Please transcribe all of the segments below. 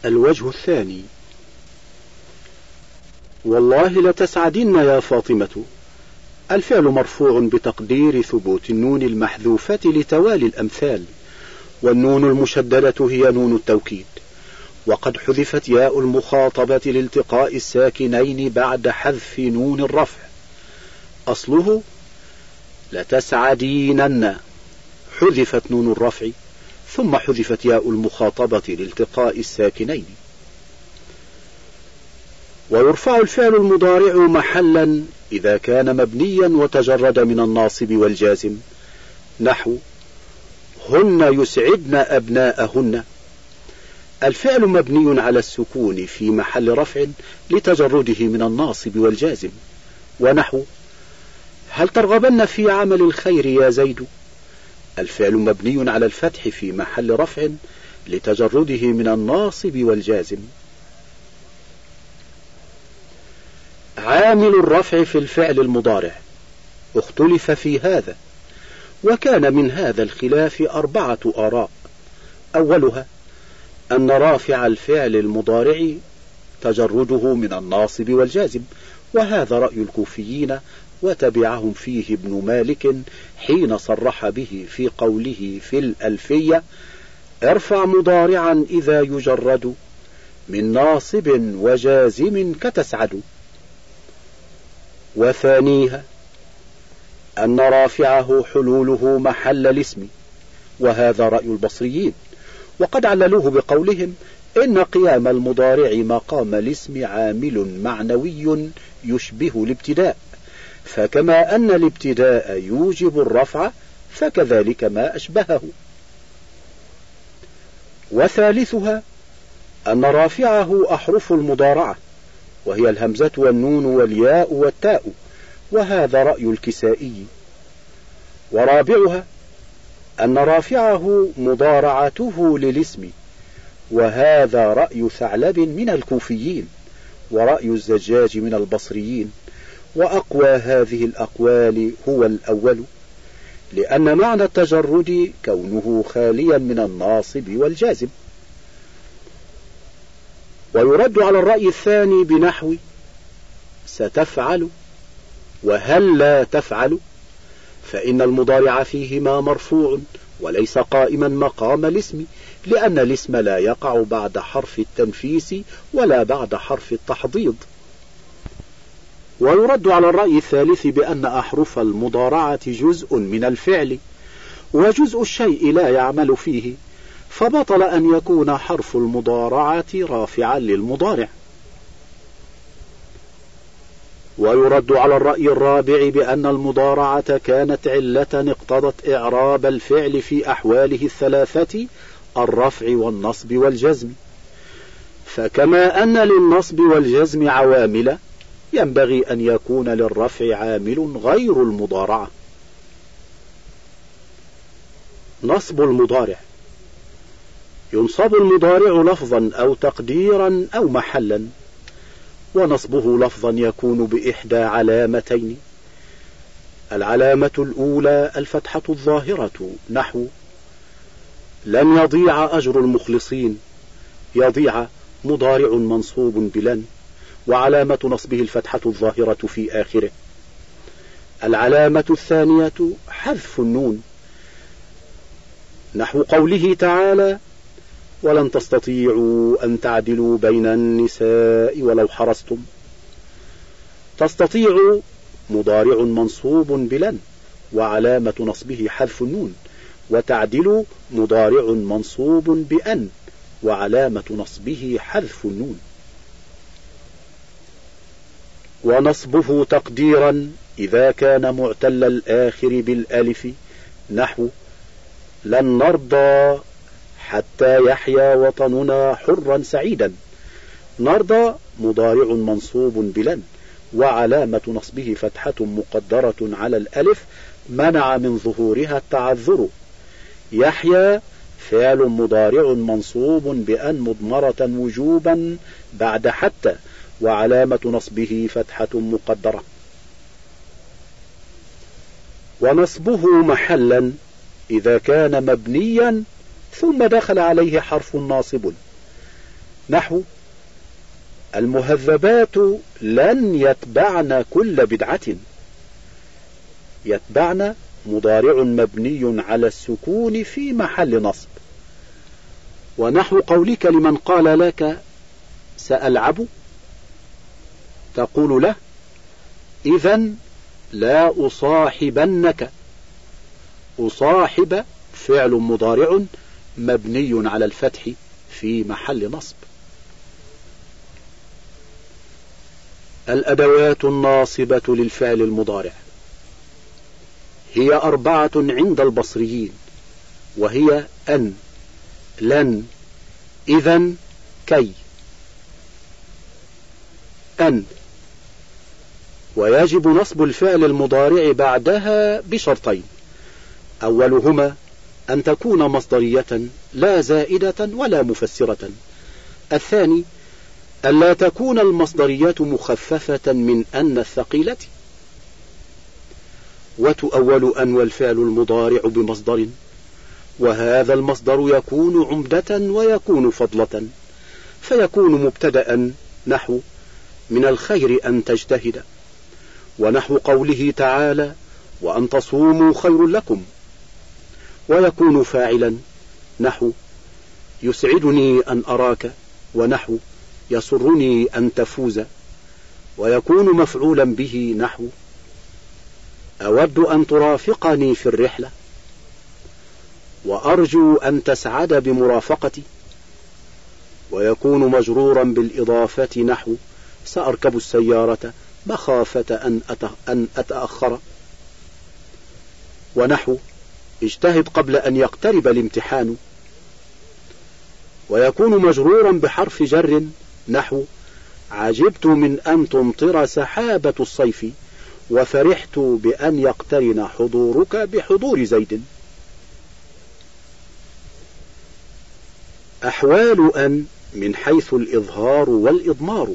الوجه الثاني: والله لتسعدن يا فاطمة. الفعل مرفوع بتقدير ثبوت النون المحذوفة لتوالي الأمثال، والنون المشددة هي نون التوكيد، وقد حذفت ياء المخاطبة لالتقاء الساكنين بعد حذف نون الرفع. أصله لتسعدينن، حذفت نون الرفع ثم حذفت ياء المخاطبة لالتقاء الساكنين. ويرفع الفعل المضارع محلا إذا كان مبنيا وتجرد من الناصب والجازم، نحو هن يسعدن أبناءهن. الفعل مبني على السكون في محل رفع لتجرده من الناصب والجازم، ونحو هل ترغبن في عمل الخير يا زيد. الفعل مبني على الفتح في محل رفع لتجرده من الناصب والجازم. عامل الرفع في الفعل المضارع اختلف في هذا، وكان من هذا الخلاف 4 آراء. أولها أن رافع الفعل المضارع تجرده من الناصب والجازم، وهذا رأي الكوفيين، وتبعهم فيه ابن مالك حين صرح به في قوله في الألفية: ارفع مضارعا إذا يجرد من ناصب وجازم كتسعد. وثانيها أن رافعه حلوله محل الاسم، وهذا رأي البصريين، وقد عللوه بقولهم إن قيام المضارع مقام الاسم عامل معنوي يشبه الابتداء، فكما أن الابتداء يوجب الرفع فكذلك ما أشبهه. وثالثها أن رافعه أحرف المضارعة، وهي الهمزة والنون والياء والتاء، وهذا رأي الكسائي. ورابعها أن رافعه مضارعته للاسم، وهذا رأي ثعلب من الكوفيين، ورأي الزجاج من البصريين، وأقوى هذه الأقوال هو الأول، لأن معنى التجرد كونه خاليا من الناصب والجازم. ويرد على الرأي الثاني بنحو ستفعل وهل لا تفعل، فإن المضارع فيهما مرفوع وليس قائما مقام الاسم، لأن الاسم لا يقع بعد حرف التنفيس ولا بعد حرف التحضيض. ويرد على الرأي الثالث بأن أحرف المضارعة جزء من الفعل، وجزء الشيء لا يعمل فيه، فبطل أن يكون حرف المضارعة رافعا للمضارع. ويرد على الرأي الرابع بأن المضارعة كانت علة اقتضت إعراب الفعل في أحواله 3: الرفع والنصب والجزم، فكما أن للنصب والجزم عوامل ينبغي أن يكون للرفع عامل غير المضارعة. نصب المضارع: ينصب المضارع لفظا أو تقديرا أو محلا، ونصبه لفظا يكون بإحدى علامتين: العلامة الأولى الفتحة الظاهرة، نحو لن يضيع أجر المخلصين. يضيع مضارع منصوب بلن، وعلامة نصبه الفتحة الظاهرة في آخره. العلامة الثانية حذف النون، نحو قوله تعالى ولن تستطيعوا أن تعدلوا بين النساء ولو حرصتم. تستطيع مضارع منصوب بلن، وعلامة نصبه حذف النون، وتعدل مضارع منصوب بأن، وعلامة نصبه حذف النون. ونصبه تقديرا إذا كان معتل الآخر بالألف، نحو لن نرضى حتى يحيا وطننا حرا سعيدا. نرضى مضارع منصوب بلن، وعلامة نصبه فتحة مقدرة على الألف منع من ظهورها التعذر. يحيا فعل مضارع منصوب بأن مضمرة وجوبا بعد حتى، وعلامة نصبه فتحة مقدرة. ونصبه محلا إذا كان مبنيا ثم دخل عليه حرف ناصب، نحو المهذبات لن يتبعن كل بدعة. يتبعن مضارع مبني على السكون في محل نصب. ونحو قولك لمن قال لك سألعب، تقول له إذن لا أصاحبنك. أصاحب فعل مضارع مبني على الفتح في محل نصب. الأدوات الناصبة للفعل المضارع هي 4 عند البصريين، وهي أن، لن، إذن، كي. أن، ويجب نصب الفعل المضارع بعدها بشرطين: أولهما أن تكون مصدرية لا زائدة ولا مفسرة. الثاني ألا تكون المصدرية مخففة من أن الثقيلة. وتؤول أن والفعل المضارع بمصدر، وهذا المصدر يكون عمدة ويكون فضلة، فيكون مبتدأ نحو من الخير أن تجتهد، ونحو قوله تعالى وأن تصوموا خير لكم، ويكون فاعلا نحو يسعدني أن أراك، ونحو يسرني أن تفوز، ويكون مفعولا به نحو أود أن ترافقني في الرحلة، وأرجو أن تسعد بمرافقتي، ويكون مجرورا بالإضافة نحو سأركب السيارة مخافة أن أتأخر، ونحو اجتهد قبل أن يقترب الامتحان، ويكون مجرورا بحرف جر نحو عجبت من أن تمطر سحابة الصيف، وفرحت بأن يقترن حضورك بحضور زيد. أحوال أن من حيث الإظهار والإضمار: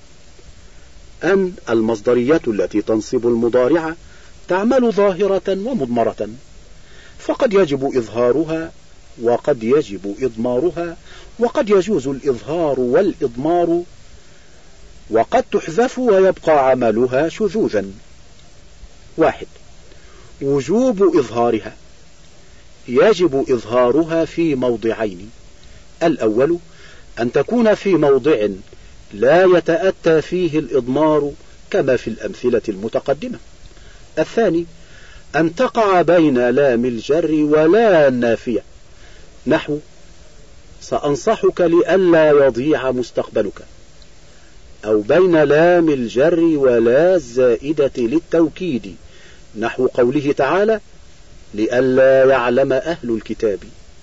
أن المصدرية التي تنصب المضارع تعمل ظاهرة ومضمرة، فقد يجب إظهارها وقد يجب إضمارها، وقد يجوز الإظهار والإضمار، وقد تحذف ويبقى عملها شذوذا. 1. وجوب إظهارها: يجب إظهارها في موضعين: الأول أن تكون في موضع لا يتأتى فيه الإضمار كما في الأمثلة المتقدمة. الثاني أن تقع بين لام الجر ولا النافية، نحو سأنصحك لئلا يضيع مستقبلك، أو بين لام الجر ولا الزائدة للتوكيد، نحو قوله تعالى لئلا يعلم أهل الكتاب.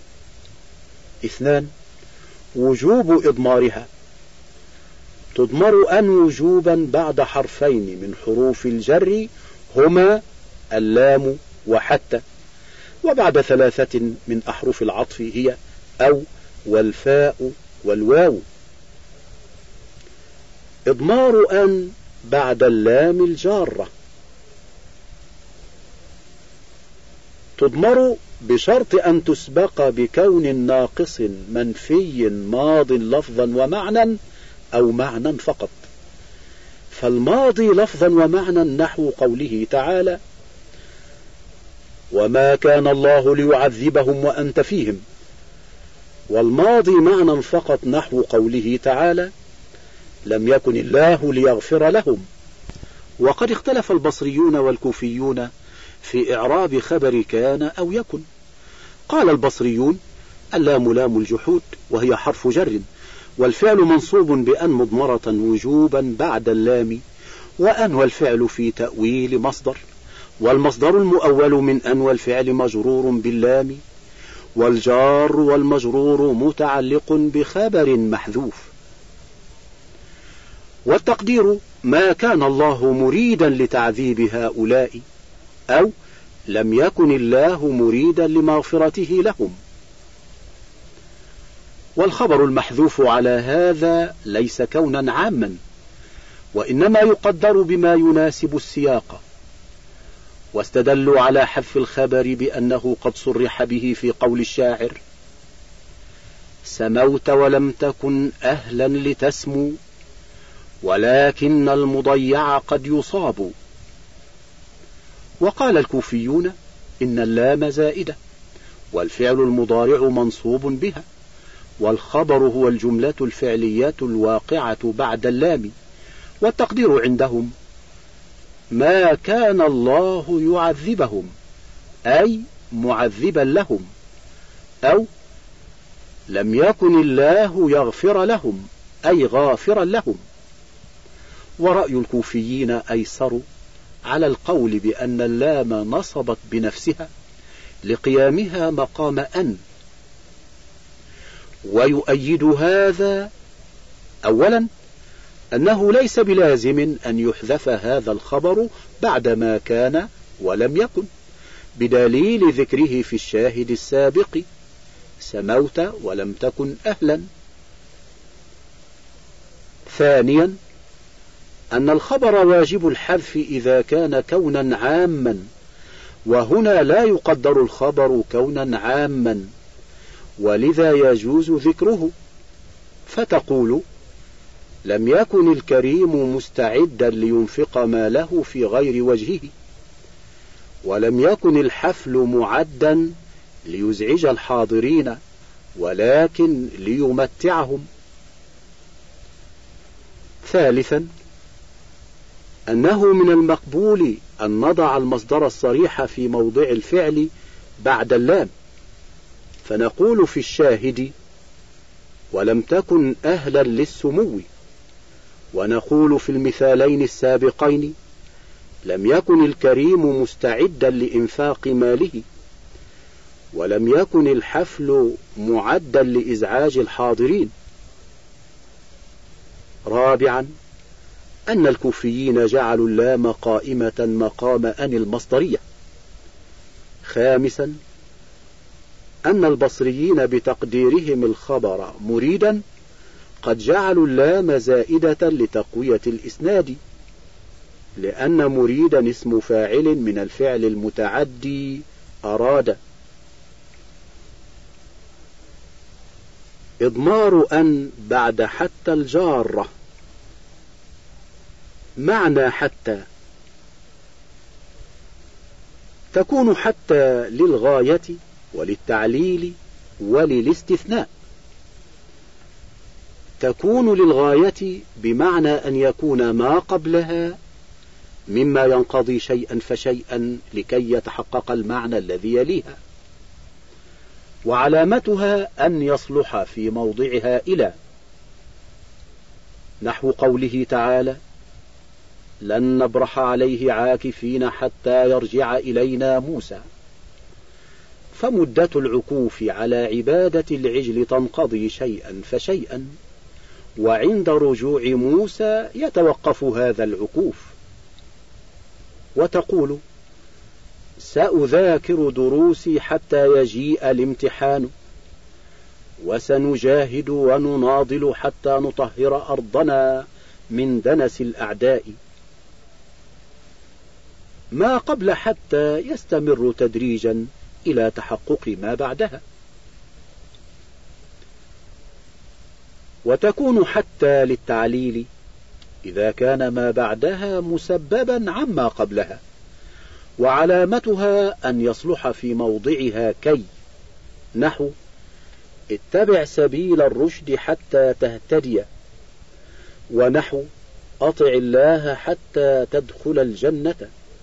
2. وجوب إضمارها: تضمر أن وجوبا بعد حرفين من حروف الجر هما اللام وحتى، وبعد 3 من أحرف العطف هي أو والفاء والواو. إضمار أن بعد اللام الجارة: تضمر بشرط أن تسبق بكون ناقص منفي ماض لفظا ومعنى أو معنى فقط، فالماضي لفظا ومعنى نحو قوله تعالى وما كان الله ليعذبهم وأنت فيهم، والماضي معنى فقط نحو قوله تعالى لم يكن الله ليغفر لهم. وقد اختلف البصريون والكوفيون في إعراب خبر كان أو يكن. قال البصريون اللام لام الجحود وهي حرف جر، والفعل منصوب بأن مضمرة وجوبا بعد اللام، وأن والفعل في تأويل مصدر، والمصدر المؤول من أن والفعل مجرور باللام، والجار والمجرور متعلق بخبر محذوف. والتقدير ما كان الله مريدا لتعذيب هؤلاء، أو لم يكن الله مريدا لمغفرته لهم. والخبر المحذوف على هذا ليس كونا عاما، وإنما يقدر بما يناسب السياق، واستدلوا على حذف الخبر بأنه قد صرح به في قول الشاعر سموت ولم تكن أهلا لتسمو، ولكن المضيع قد يصاب. وقال الكوفيون إن اللام زائدة، والفعل المضارع منصوب بها، والخبر هو الجملة الفعلية الواقعة بعد اللام، والتقدير عندهم ما كان الله يعذبهم أي معذبا لهم، أو لم يكن الله يغفر لهم أي غافرا لهم. ورأي الكوفيين أيسر على القول بأن اللام نصبت بنفسها لقيامها مقام أن. ويؤيد هذا أولا أنه ليس بلازم أن يحذف هذا الخبر بعدما كان ولم يكن، بدليل ذكره في الشاهد السابق سموت ولم تكن أهلا. ثانيا أن الخبر واجب الحذف إذا كان كونا عاما، وهنا لا يقدر الخبر كونا عاما، ولذا يجوز ذكره، فتقول لم يكن الكريم مستعدا لينفق ماله في غير وجهه، ولم يكن الحفل معدا ليزعج الحاضرين، ولكن ليمتعهم. ثالثا أنه من المقبول أن نضع المصدر الصريح في موضع الفعل بعد اللام، فنقول في الشاهد ولم تكن أهلا للسمو، ونقول في المثالين السابقين لم يكن الكريم مستعدا لإنفاق ماله، ولم يكن الحفل معدا لإزعاج الحاضرين. رابعا أن الكوفيين جعلوا اللام قائمة مقام أن المصدرية. خامسا أن البصريين بتقديرهم الخبر مريدا قد جعلوا اللام زائدة لتقوية الإسناد، لأن مريدا اسم فاعل من الفعل المتعدي أراد. إضمار أن بعد حتى الجارة. معنى حتى: تكون حتى للغاية وللتعليل وللاستثناء. تكون للغاية بمعنى أن يكون ما قبلها مما ينقضي شيئا فشيئا لكي يتحقق المعنى الذي يليها، وعلامتها أن يصلح في موضعها إلى، نحو قوله تعالى: لن نبرح عليه عاكفين حتى يرجع إلينا موسى. فمدة العكوف على عبادة العجل تنقضي شيئا فشيئا، وعند رجوع موسى يتوقف هذا العكوف. وتقول: سأذاكر دروسي حتى يجيء الامتحان، وسنجاهد ونناضل حتى نطهر أرضنا من دنس الأعداء. ما قبل حتى يستمر تدريجا إلى تحقق ما بعدها. وتكون حتى للتعليل إذا كان ما بعدها مسببا عما قبلها، وعلامتها أن يصلح في موضعها كي، نحو: اتبع سبيل الرشد حتى تهتدي، ونحو: أطع الله حتى تدخل الجنة.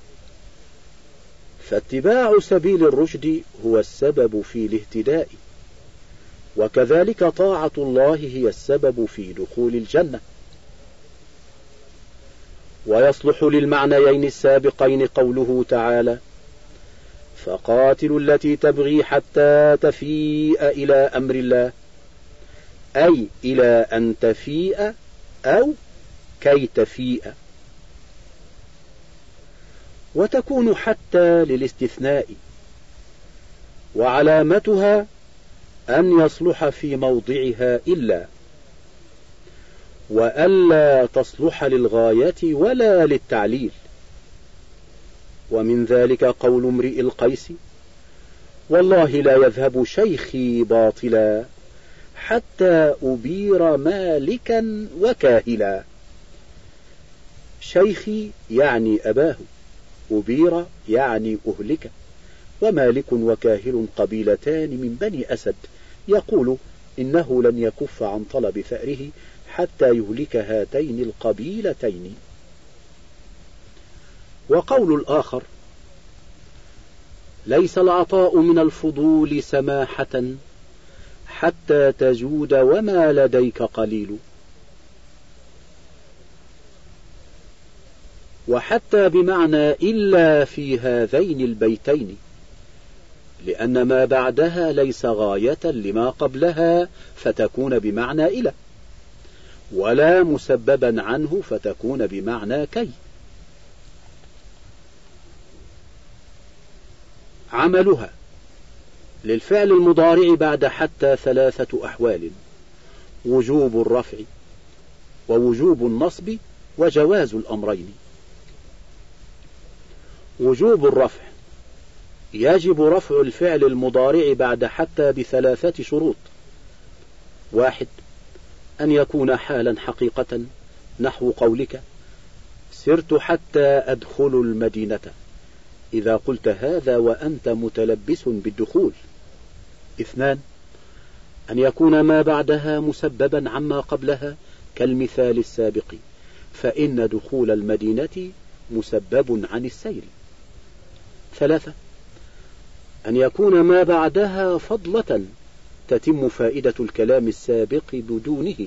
فاتباع سبيل الرشد هو السبب في الاهتداء، وكذلك طاعة الله هي السبب في دخول الجنة. ويصلح للمعنيين السابقين قوله تعالى: فقاتلوا التي تبغي حتى تفيء إلى أمر الله، أي إلى أن تفيء أو كي تفيء. وتكون حتى للاستثناء، وعلامتها أن يصلح في موضعها إلا، وألا تصلح للغاية ولا للتعليل. ومن ذلك قول امرئ القيس: والله لا يذهب شيخي باطلا حتى أبير مالكا وكاهلا. شيخي يعني أباه، أبير يعني أهلك، ومالك وكاهل قبيلتان من بني أسد، يقول إنه لن يكف عن طلب ثأره حتى يهلك هاتين القبيلتين. وقول الآخر: ليس العطاء من الفضول سماحة حتى تجود وما لديك قليل. وحتى بمعنى إلا في هذين البيتين، لأن ما بعدها ليس غاية لما قبلها فتكون بمعنى إلى، ولا مسببا عنه فتكون بمعنى كي. عملها: للفعل المضارع بعد حتى 3 أحوال: وجوب الرفع، ووجوب النصب، وجواز الأمرين. وجوب الرفع: يجب رفع الفعل المضارع بعد حتى ب3 شروط: 1. أن يكون حالا حقيقة، نحو قولك: سرت حتى أدخل المدينة، إذا قلت هذا وأنت متلبس بالدخول. 2. أن يكون ما بعدها مسببا عما قبلها كالمثال السابق، فإن دخول المدينة مسبب عن السير. 3. أن يكون ما بعدها فضلة تتم فائدة الكلام السابق بدونه،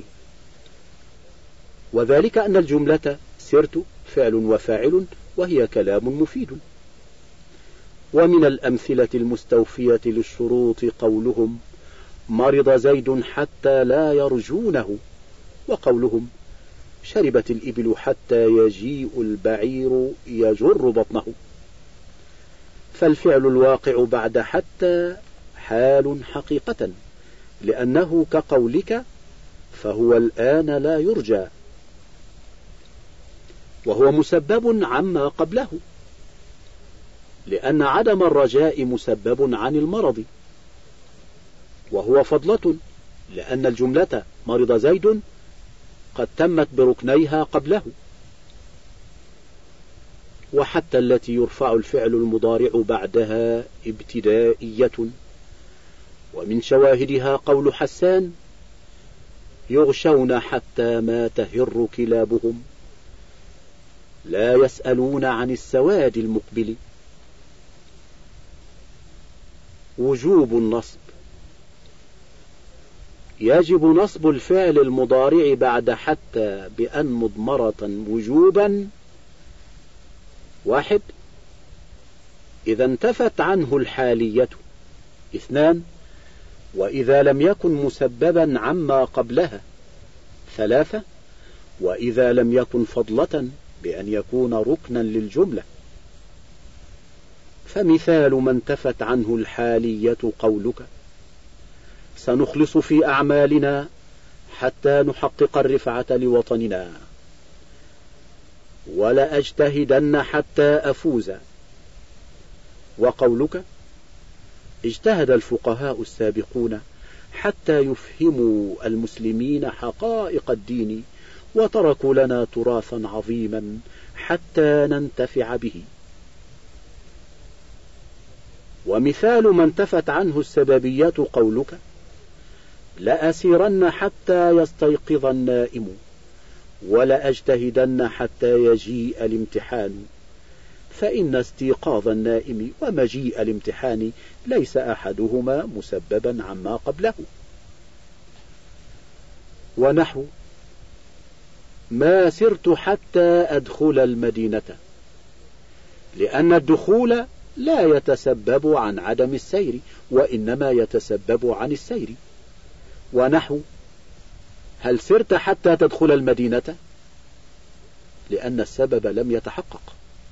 وذلك أن الجملة سرت فعل وفاعل، وهي كلام مفيد. ومن الأمثلة المستوفية للشروط قولهم: مرض زيد حتى لا يرجونه، وقولهم: شربت الإبل حتى يجيء البعير يجر بطنه. فالفعل الواقع بعد حتى حال حقيقة، لأنه كقولك: فهو الآن لا يرجى، وهو مسبب عما قبله، لأن عدم الرجاء مسبب عن المرض. وهو فضلة، لأن الجملة مرض زيد قد تمت بركنيها قبله. وحتى التي يرفع الفعل المضارع بعدها ابتدائية، ومن شواهدها قول حسان: يغشون حتى ما تهر كلابهم، لا يسألون عن السواد المقبل. وجوب النصب: يجب نصب الفعل المضارع بعد حتى بأن مضمرة وجوبا: 1. إذا انتفت عنه الحالية. 2. وإذا لم يكن مسببا عما قبلها. 3. وإذا لم يكن فضلة بأن يكون ركنا للجملة. فمثال ما انتفت عنه الحالية قولك: سنخلص في أعمالنا حتى نحقق الرفعة لوطننا، ولأجتهدن حتى أفوز. وقولك: اجتهد الفقهاء السابقون حتى يفهموا المسلمين حقائق الدين، وتركوا لنا تراثا عظيما حتى ننتفع به. ومثال ما انتفت عنه السببية قولك: لأسيرن حتى يستيقظ النائم، ولأجتهدن حتى يجيء الامتحان، فإن استيقاظ النائم ومجيء الامتحان ليس أحدهما مسببا عما قبله. ونحو: ما سرت حتى أدخل المدينة، لأن الدخول لا يتسبب عن عدم السير، وإنما يتسبب عن السير. ونحو: هل سرت حتى تدخل المدينة، لأن السبب لم يتحقق.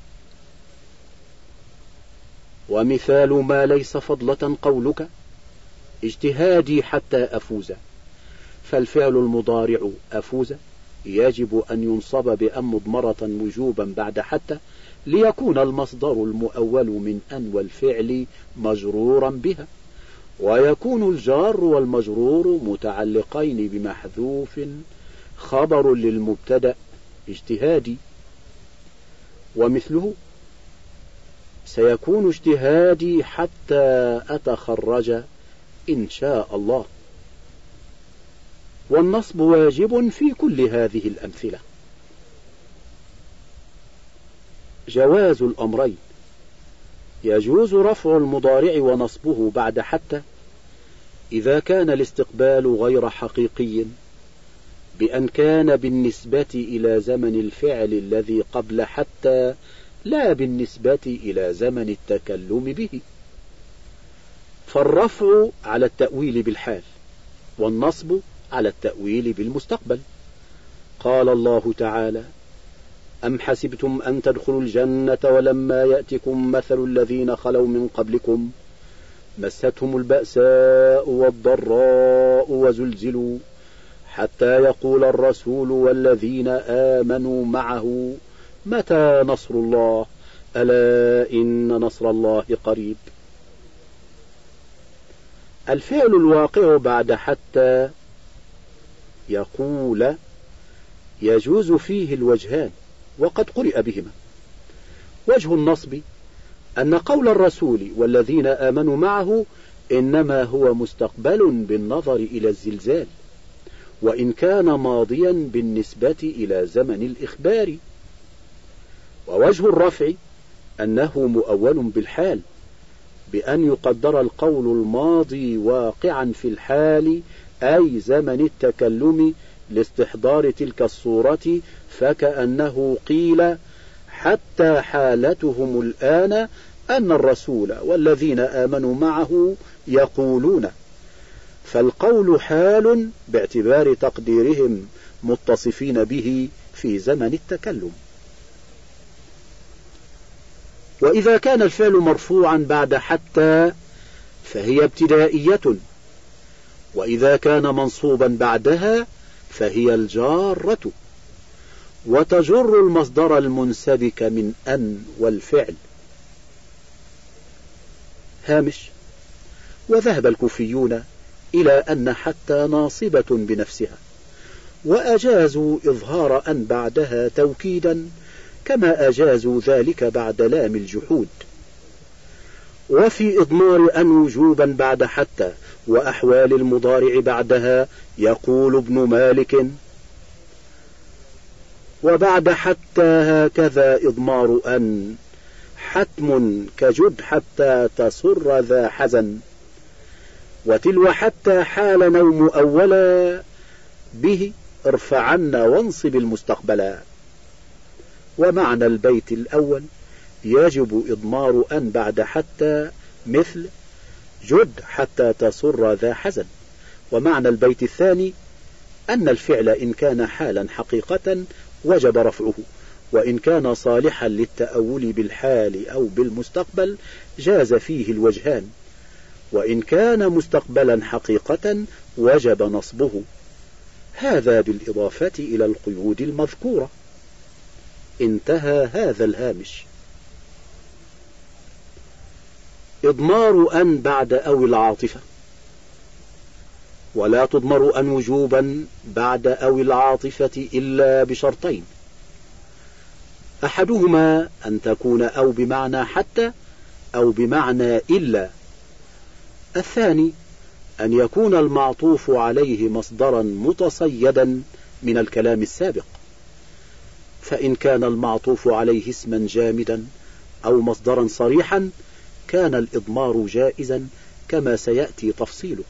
ومثال ما ليس فضلة قولك: اجتهادي حتى أفوز. فالفعل المضارع أفوز يجب أن ينصب بأن مضمرة وجوبا بعد حتى، ليكون المصدر المؤول من أن والفعل مجرورا بها، ويكون الجار والمجرور متعلقين بمحذوف خبر للمبتدأ اجتهادي، ومثله سيكون اجتهادي حتى أتخرج إن شاء الله. والنصب واجب في كل هذه الأمثلة. جواز الأمرين: يجوز رفع المضارع ونصبه بعد حتى إذا كان الاستقبال غير حقيقي، بأن كان بالنسبة إلى زمن الفعل الذي قبل حتى لا بالنسبة إلى زمن التكلم به. فالرفع على التأويل بالحال، والنصب على التأويل بالمستقبل. قال الله تعالى: أم حسبتم أن تدخلوا الجنة ولما يأتكم مثل الذين خلوا من قبلكم مستهم البأساء والضراء وزلزلوا حتى يقول الرسول والذين آمنوا معه متى نصر الله ألا إن نصر الله قريب. الفعل الواقع بعد حتى يقول يجوز فيه الوجهان، وقد قرئ بهما. وجه النصب أن قول الرسول والذين آمنوا معه إنما هو مستقبل بالنظر إلى الزلزال، وإن كان ماضيا بالنسبة إلى زمن الإخبار. ووجه الرفع أنه مؤول بالحال، بأن يقدر القول الماضي واقعا في الحال أي زمن التكلم لاستحضار تلك الصورة، فكأنه قيل حتى حالتهم الآن أن الرسول والذين آمنوا معه يقولون، فالقول حال باعتبار تقديرهم متصفين به في زمن التكلم. وإذا كان الفعل مرفوعا بعد حتى فهي ابتدائية، وإذا كان منصوبا بعدها فهي الجارة، وتجر المصدر المنسبك من أن والفعل. هامش: وذهب الكوفيون إلى أن حتى ناصبة بنفسها، وأجازوا إظهار أن بعدها توكيدا كما أجازوا ذلك بعد لام الجحود. وفي إضمار أن وجوبا بعد حتى وأحوال المضارع بعدها يقول ابن مالك: وبعد حتى هكذا إضمار أن حتم كجد حتى تسر ذا حزن، وتلو حتى حال نوم أولا به ارفعن وانصب المستقبلا. ومعنى البيت الأول يجب إضمار أن بعد حتى مثل جد حتى تسر ذا حزن. ومعنى البيت الثاني أن الفعل إن كان حالا حقيقة وجب رفعه، وإن كان صالحا للتأول بالحال أو بالمستقبل جاز فيه الوجهان، وإن كان مستقبلا حقيقة وجب نصبه. هذا بالإضافة إلى القيود المذكورة. انتهى هذا الهامش. إضمار أن بعد أو العاطفة: ولا تضمر أن وجوبا بعد أو العاطفة إلا بشرطين: أحدهما أن تكون أو بمعنى حتى أو بمعنى إلا، الثاني أن يكون المعطوف عليه مصدرا متصيدا من الكلام السابق، فإن كان المعطوف عليه اسما جامدا أو مصدرا صريحا كان الإضمار جائزا كما سيأتي تفصيله.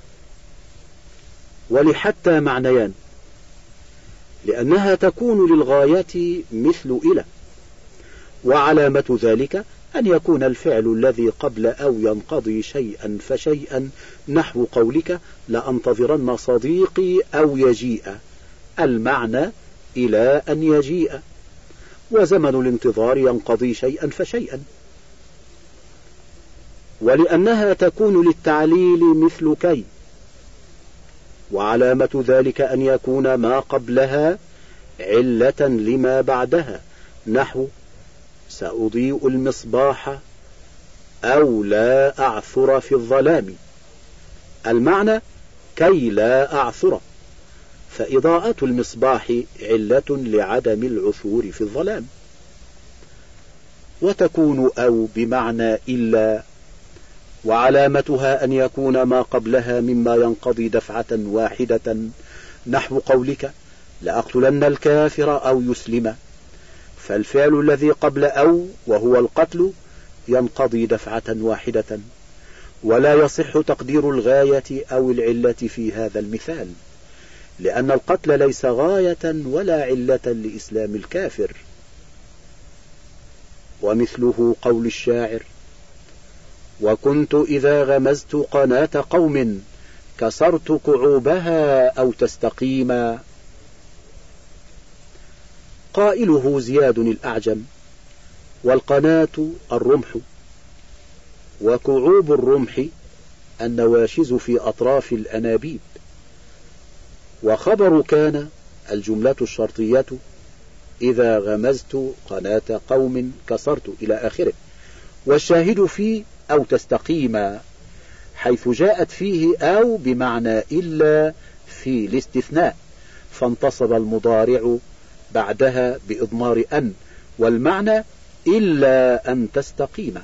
ولحتى معنيان: لأنها تكون للغاية مثل إلى، وعلامة ذلك أن يكون الفعل الذي قبل أو ينقضي شيئا فشيئا، نحو قولك لأنتظرن صديقي أو يجيء، المعنى إلى أن يجيء، وزمن الانتظار ينقضي شيئا فشيئا. ولأنها تكون للتعليل مثل كي، وعلامة ذلك أن يكون ما قبلها علة لما بعدها، نحو سأضيء المصباح أو لا أعثر في الظلام. المعنى كي لا أعثر، فإضاءة المصباح علة لعدم العثور في الظلام. وتكون أو بمعنى إلا، وعلامتها أن يكون ما قبلها مما ينقضي دفعة واحدة، نحو قولك لأقتلن الكافر أو يسلم، فالفعل الذي قبل أو وهو القتل ينقضي دفعة واحدة، ولا يصح تقدير الغاية أو العلة في هذا المثال، لأن القتل ليس غاية ولا علة لإسلام الكافر. ومثله قول الشاعر: وكنت إذا غمزت قناة قوم كسرت كعوبها أو تستقيما. قائله زياد الأعجم، والقناة الرمح، وكعوب الرمح النواشز في أطراف الأنابيب. وخبر كان الجملة الشرطية إذا غمزت قناة قوم كسرت إلى آخره. والشاهد فيه أو تستقيما، حيث جاءت فيه أو بمعنى إلا في الاستثناء، فانتصب المضارع بعدها بإضمار أن، والمعنى إلا أن تستقيم.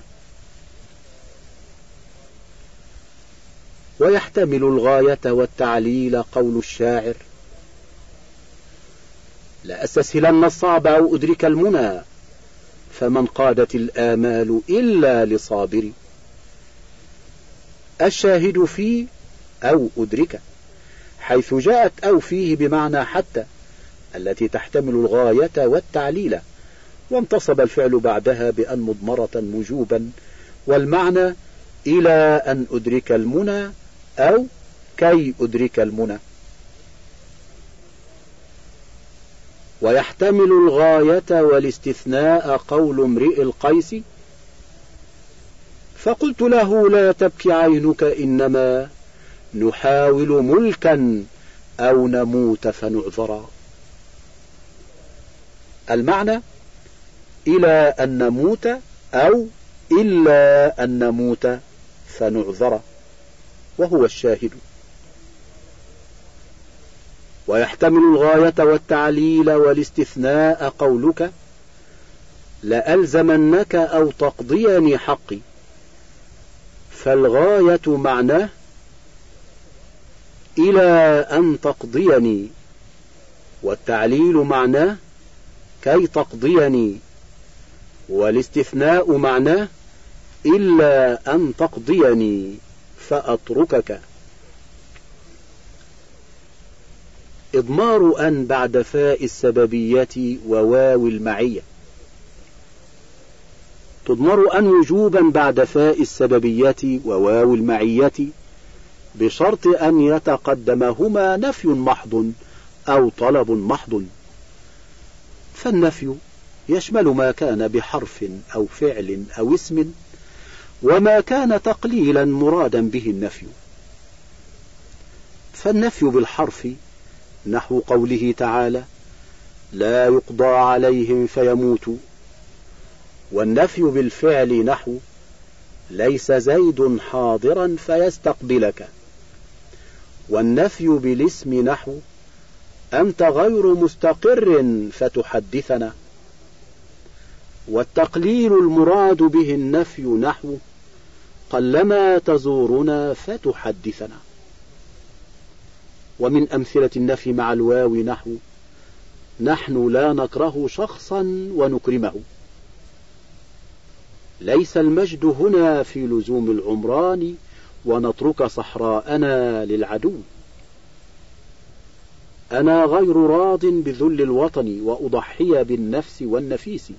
ويحتمل الغاية والتعليل قول الشاعر: لأستسهلن الصعب أو أدرك المنى، فمن قادت الآمال إلا لصابر. الشاهد فيه أو أدرك، حيث جاءت أو فيه بمعنى حتى التي تحتمل الغاية والتعليل، وانتصب الفعل بعدها بأن مضمرة وجوبا، والمعنى إلى أن أدرك المنى أو كي أدرك المنى. ويحتمل الغاية والاستثناء قول امرئ القيس: فقلت له لا تبكي عينك إنما نحاول ملكا أو نموت فنعذرا. المعنى إلى أن نموت أو إلا أن نموت فنعذر، وهو الشاهد. ويحتمل الغاية والتعليل والاستثناء قولك: لألزمنك أو تقضيني حقي، فالغاية معناه إلى أن تقضيني، والتعليل معناه كي تقضيني، والاستثناء معناه إلا أن تقضيني فأتركك. إضمار أن بعد فاء السببية وواو المعية. تضمر أن وجوبا بعد فاء السببية وواو المعية، بشرط أن يتقدمهما نفي محض أو طلب محض. فالنفي يشمل ما كان بحرف أو فعل أو اسم، وما كان تقليلا مرادا به النفي. فالنفي بالحرف نحو قوله تعالى: لا يقضى عليهم فيموتوا. والنفي بالفعل نحو: ليس زيد حاضرا فيستقبلك. والنفي بالاسم نحو: أنت غير مستقر فتحدثنا. والتقليل المراد به النفي نحو: قلما تزورنا فتحدثنا. ومن أمثلة النفي مع الواو نحو: نحن لا نكره شخصا ونكرمه. ليس المجد هنا في لزوم العمران ونترك صحراءنا للعدو. أنا غير راض بذل الوطن وأضحي بالنفس والنفيس.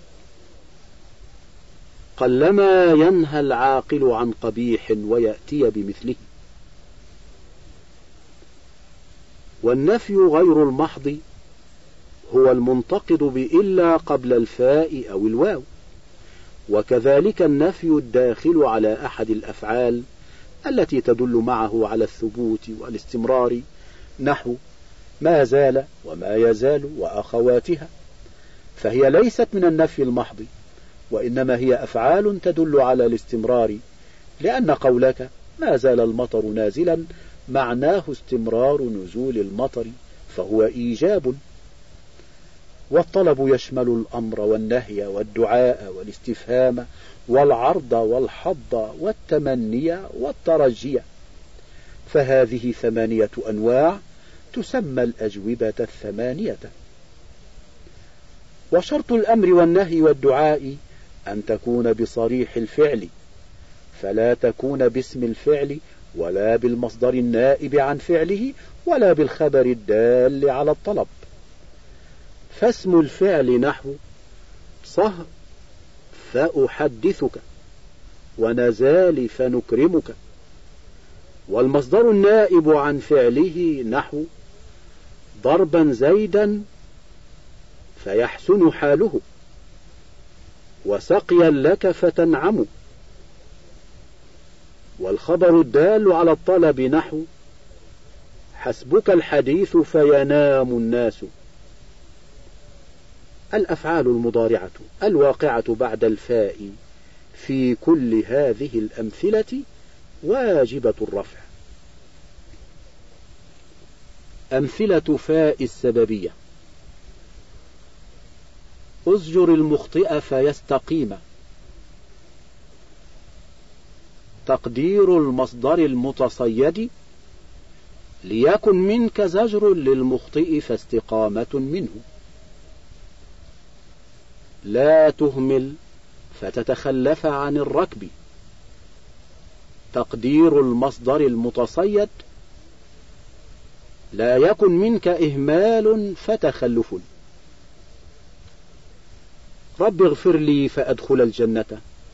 قلما ينهى العاقل عن قبيح ويأتي بمثله. والنفي غير المحض هو المنتقد بإلا قبل الفاء أو الواو، وكذلك النفي الداخل على أحد الأفعال التي تدل معه على الثبوت والاستمرار، نحو ما زال وما يزال وأخواتها، فهي ليست من النفي المحض، وإنما هي أفعال تدل على الاستمرار، لأن قولك ما زال المطر نازلا معناه استمرار نزول المطر، فهو إيجاب. والطلب يشمل الأمر والنهي والدعاء والاستفهام والعرض والحض والتمني والترجي، فهذه 8 أنواع تسمى الأجوبة 8. وشرط الأمر والنهي والدعاء أن تكون بصريح الفعل، فلا تكون باسم الفعل ولا بالمصدر النائب عن فعله ولا بالخبر الدال على الطلب. فاسم الفعل نحو صه فأحدثك ونزال فنكرمك، والمصدر النائب عن فعله نحو ضربا زيدا فيحسن حاله وسقيا لك فتنعم، والخبر الدال على الطلب نحو حسبك الحديث فينام الناس. الأفعال المضارعة الواقعة بعد الفاء في كل هذه الأمثلة واجبة الرفع. أمثلة فاء السببية: أزجر المخطئ فيستقيم. تقدير المصدر المتصيد: ليكن منك زجر للمخطئ فاستقامة منه. لا تهمل فتتخلف عن الركب. تقدير المصدر المتصيد: لا يكن منك إهمال فتخلف. رب اغفر لي فأدخل الجنة.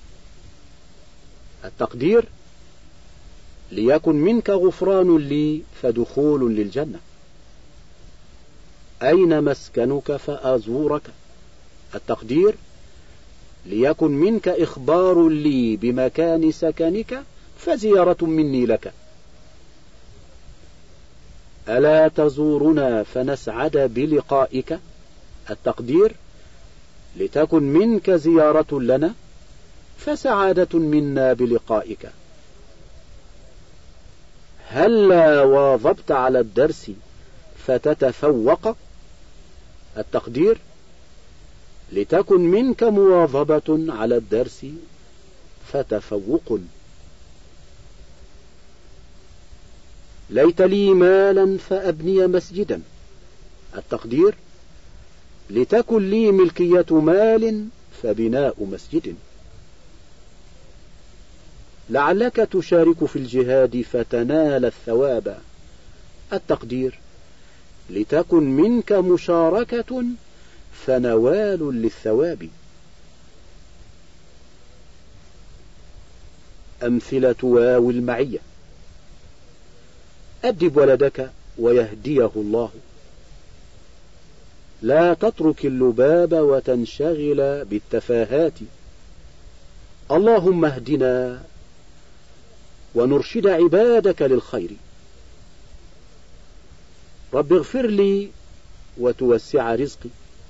التقدير: ليكن منك غفران لي فدخول للجنة. أين مسكنك فأزورك. التقدير: ليكن منك إخبار لي بمكان سكنك فزيارة مني لك. ألا تزورنا فنسعد بلقائك. التقدير: لتكن منك زيارة لنا فسعادة منا بلقائك. هلا واظبت على الدرس فتتفوق. التقدير: لتكن منك مواظبة على الدرس فتفوق. ليت لي مالا فأبني مسجدا. التقدير: لتكن لي ملكية مال فبناء مسجد. لعلك تشارك في الجهاد فتنال الثواب. التقدير: لتكن منك مشاركة فنوال للثواب. أمثلة واو المعية: أدب ولدك ويهديه الله. لا تترك اللباب وتنشغل بالتفاهات. اللهم اهدنا ونرشد عبادك للخير. رب اغفر لي وتوسع رزقي.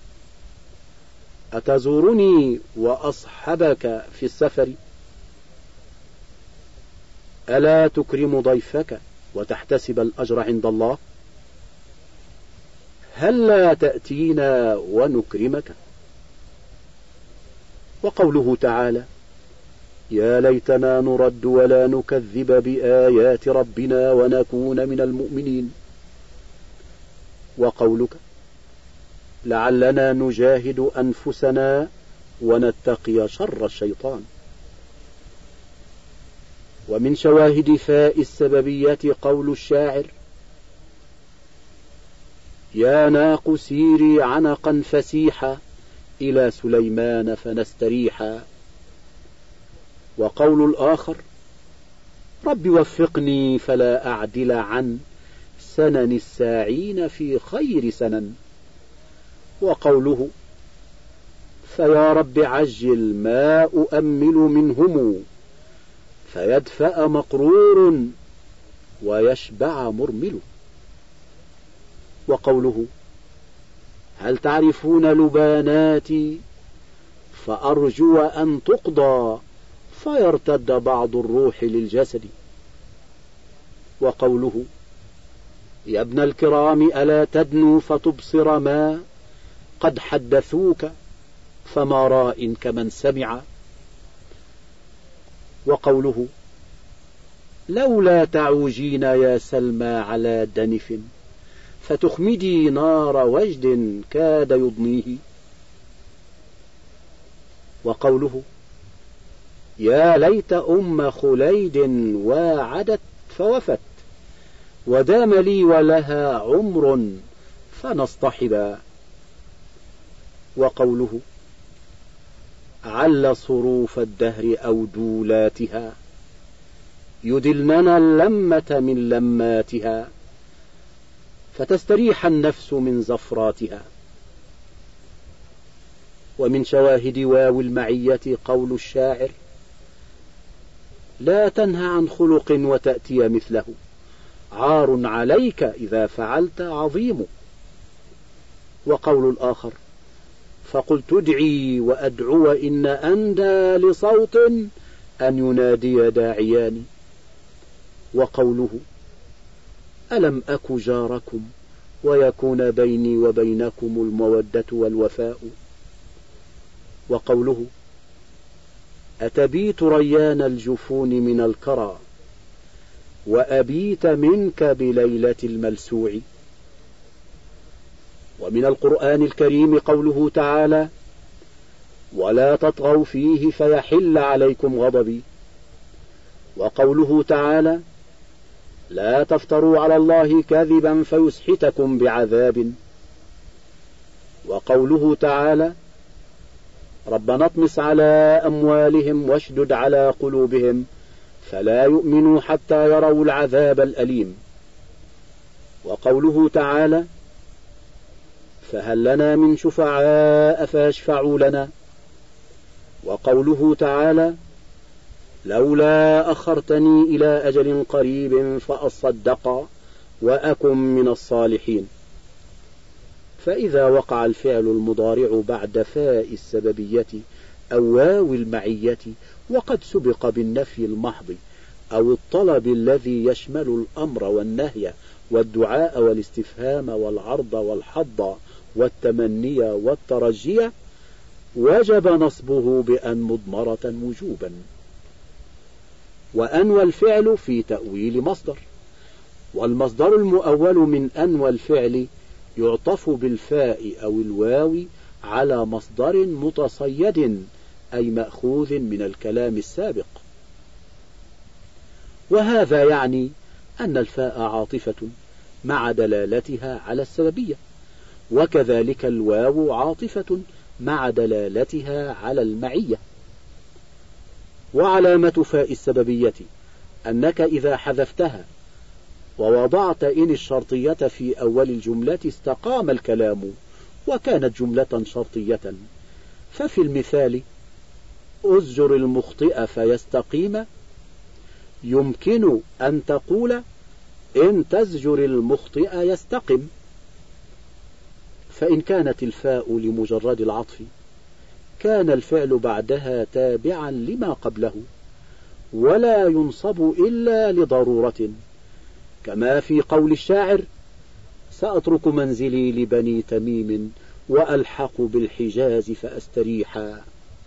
أتزورني وأصحبك في السفر. ألا تكرم ضيفك وتحتسب الأجر عند الله. هلا تأتينا ونكرمك. وقوله تعالى: يا ليتنا نرد ولا نكذب بآيات ربنا ونكون من المؤمنين. وقولك: لعلنا نجاهد أنفسنا ونتقي شر الشيطان. ومن شواهد فاء السببية قول الشاعر: يا ناق سيري عنقا فسيحا إلى سليمان فنستريحا. وقول الآخر: رب وفقني فلا أعدل عن سنن الساعين في خير سنن. وقوله: فيا رب عجل ما أؤمل منهم فيدفأ مقرور ويشبع مرمل. وقوله: هل تعرفون لباناتي فأرجو أن تقضى فيرتد بعض الروح للجسد. وقوله يا ابن الكرام ألا تدنو فتبصر ما قد حدثوك فما راء كمن سمع. وقوله لولا تعوجين يا سلمى على دنف فتخمدي نار وجد كاد يضنيه. وقوله يا ليت أم خليد واعدت فوفت ودام لي ولها عمر فنصطحبا. وقوله عل صروف الدهر أو دولاتها يدلننا اللمة من لماتها فتستريح النفس من زفراتها. ومن شواهد واو المعية قول الشاعر لا تنهى عن خلق وتأتي مثله عار عليك إذا فعلت عظيم. وقول الآخر فقلت ادعي وأدعو إن أندى لصوت أن ينادي داعيان. وقوله ألم أك جاركم ويكون بيني وبينكم المودة والوفاء. وقوله أتبيت ريان الجفون من الكرى وأبيت منك بليلة الملسوع. ومن القرآن الكريم قوله تعالى ولا تطغوا فيه فيحل عليكم غضبي. وقوله تعالى لا تفتروا على الله كذبا فيسحتكم بعذاب. وقوله تعالى ربنا اطمس على أموالهم واشدد على قلوبهم فلا يؤمنوا حتى يروا العذاب الأليم. وقوله تعالى فهل لنا من شفعاء فيشفعوا لنا. وقوله تعالى لولا أخرتني إلى أجل قريب فأصدق وأكن من الصالحين. فإذا وقع الفعل المضارع بعد فاء السببية أو واو المعية وقد سبق بالنفي المحض أو الطلب الذي يشمل الأمر والنهي والدعاء والاستفهام والعرض والحض والتمني والترجي وجب نصبه بأن مضمرة وجوبا. وأن والفعل في تأويل مصدر، والمصدر المؤول من أن والفعل يعطف بالفاء أو الواو على مصدر متصيد أي مأخوذ من الكلام السابق. وهذا يعني أن الفاء عاطفة مع دلالتها على السببية، وكذلك الواو عاطفة مع دلالتها على المعية. وعلامة فاء السببية أنك إذا حذفتها ووضعت إن الشرطية في أول الجملة استقام الكلام وكانت جملة شرطية. ففي المثال أزجر المخطئ فيستقيم يمكن أن تقول إن تزجر المخطئ يستقم. فإن كانت الفاء لمجرد العطف كان الفعل بعدها تابعا لما قبله ولا ينصب إلا لضرورة، كما في قول الشاعر سأترك منزلي لبني تميم وألحق بالحجاز فأستريحا.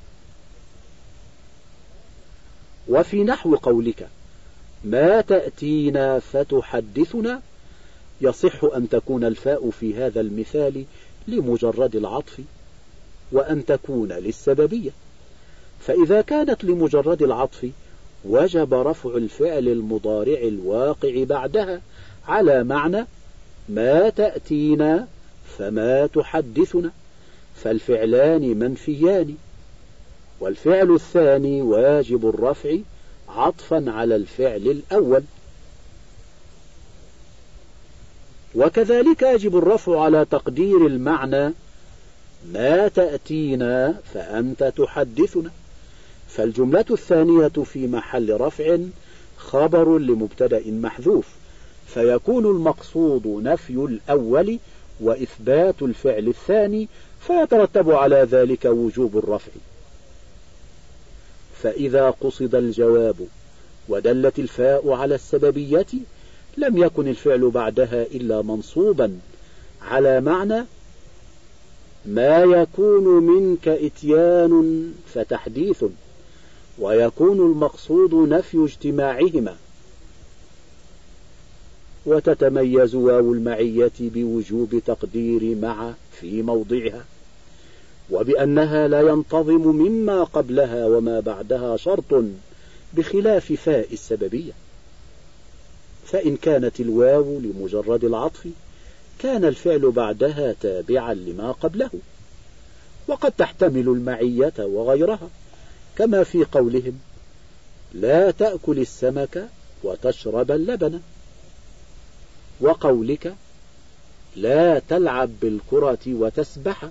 وفي نحو قولك ما تأتينا فتحدثنا يصح أن تكون الفاء في هذا المثال لمجرد العطف وأن تكون للسببية. فإذا كانت لمجرد العطف وجب رفع الفعل المضارع الواقع بعدها على معنى ما تأتينا فما تحدثنا، فالفعلان منفيان، والفعل الثاني واجب الرفع عطفا على الفعل الأول. وكذلك يجب الرفع على تقدير المعنى ما تأتينا فأنت تحدثنا، فالجملة الثانية في محل رفع خبر لمبتدأ محذوف، فيكون المقصود نفي الأول وإثبات الفعل الثاني، فيترتب على ذلك وجوب الرفع. فإذا قصد الجواب ودلت الفاء على السببية لم يكن الفعل بعدها إلا منصوبا على معنى ما يكون منك إتيان فتحديث، ويكون المقصود نفي اجتماعهما. وتتميز واو المعية بوجوب تقدير مع في موضعها، وبأنها لا ينتظم مما قبلها وما بعدها شرط، بخلاف فاء السببية. فإن كانت الواو لمجرد العطف كان الفعل بعدها تابعا لما قبله، وقد تحتمل المعية وغيرها، كما في قولهم لا تأكل السمك وتشرب اللبن، وقولك لا تلعب بالكرة وتسبح،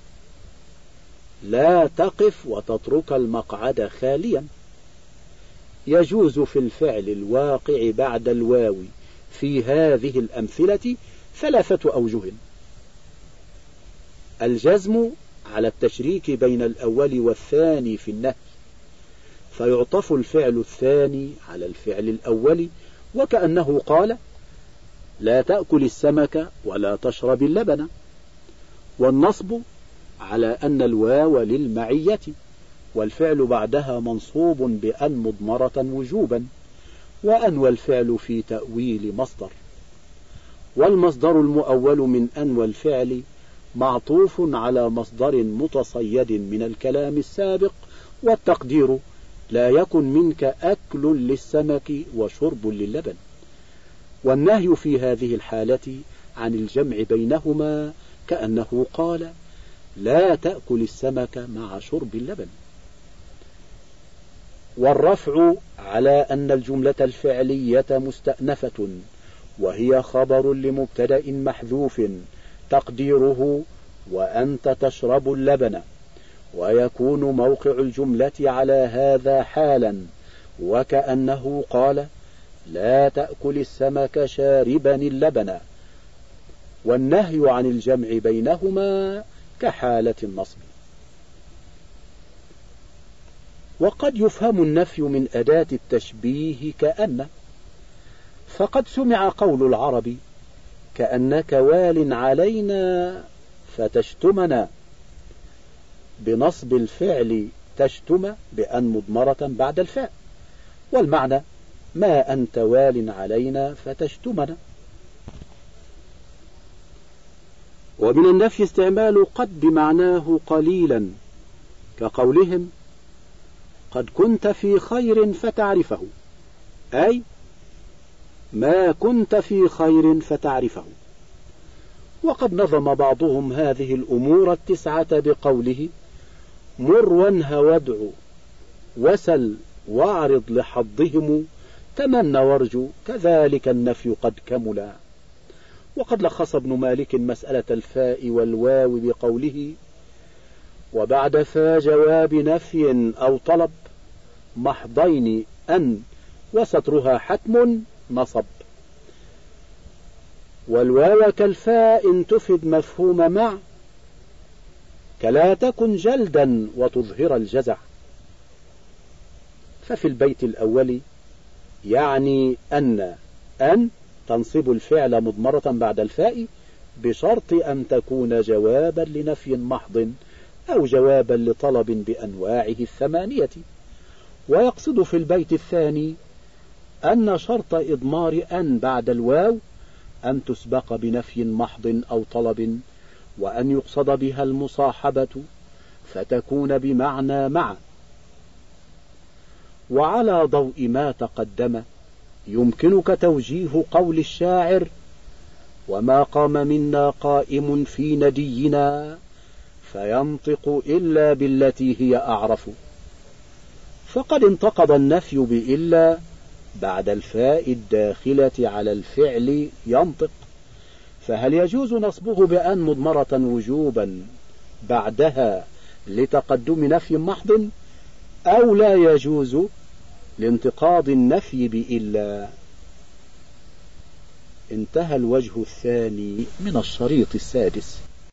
لا تقف وتترك المقعد خاليا. يجوز في الفعل الواقع بعد الواو في هذه الأمثلة 3 أوجه: الجزم على التشريك بين الأول والثاني في النهي، فيعطف الفعل الثاني على الفعل الأول، وكأنه قال لا تأكل السمك ولا تشرب اللبن. والنصب على أن الواو للمعية والفعل بعدها منصوب بأن مضمرة وجوبا، وأن والفعل في تأويل مصدر، والمصدر المؤول من أن والفعل معطوف على مصدر متصيد من الكلام السابق، والتقدير لا يكن منك أكل للسمك وشرب للبن. والنهي في هذه الحالة عن الجمع بينهما، كأنه قال لا تأكل السمك مع شرب اللبن. والرفع على أن الجملة الفعلية مستأنفة، وهي خبر لمبتدأ محذوف تقديره وأنت تشرب اللبن، ويكون موقع الجملة على هذا حالا، وكأنه قال لا تأكل السمك شاربا اللبن. والنهي عن الجمع بينهما كحالة النصب. وقد يفهم النفي من أداة التشبيه كأن، فقد سمع قول العرب كأنك وال علينا فتشتمنا، بنصب الفعل تشتم بأن مضمرة بعد الفاء، والمعنى ما أنت وال علينا فتشتمنا. ومن النفي استعمال قد بمعناه قليلا، كقولهم قد كنت في خير فتعرفه، أي ما كنت في خير فتعرفه. وقد نظم بعضهم هذه الأمور 9 بقوله مر وانه وادع وسل واعرض لحظهم تمنى وارجو، كذلك النفي قد كملا. وقد لخص ابن مالك مسألة الفاء والواو بقوله وبعد فا جواب نفي أو طلب محضين أن وسترها حتم نصب. والواو كالفاء إن تفد مفهوم مع، كلا تكن جلدا وتظهر الجزع. ففي البيت الأول يعني أن تنصب الفعل مضمرة بعد الفاء بشرط أن تكون جوابا لنفي محض أو جوابا لطلب بأنواعه 8. ويقصد في البيت الثاني أن شرط إضمار أن بعد الواو أن تسبق بنفي محض أو طلب، وأن يقصد بها المصاحبة فتكون بمعنى مع. وعلى ضوء ما تقدم يمكنك توجيه قول الشاعر وما قام منا قائم في ندينا فينطق إلا بالتي هي أعرف. فقد انتقض النفي بإلا بعد الفاء الداخلة على الفعل ينطق، فهل يجوز نصبه بأن مضمرة وجوبا بعدها لتقدم نفي محض، أو لا يجوز لانتقاض النفي بإلا؟ انتهى الوجه الثاني من الشريط السادس.